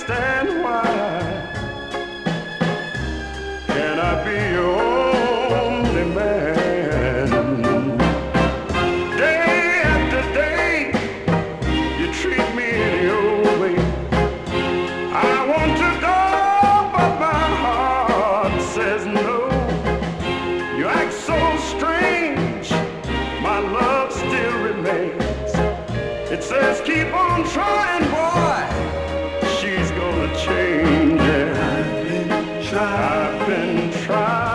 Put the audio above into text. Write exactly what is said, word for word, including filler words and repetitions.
understand why. Can I be your only man? Day after day, you treat me in your way. I want to go, but my heart says no. You act so strange, my love still remains. It says keep on trying, boy, she's gonna change. Yeah. I've been trying. I've been trying.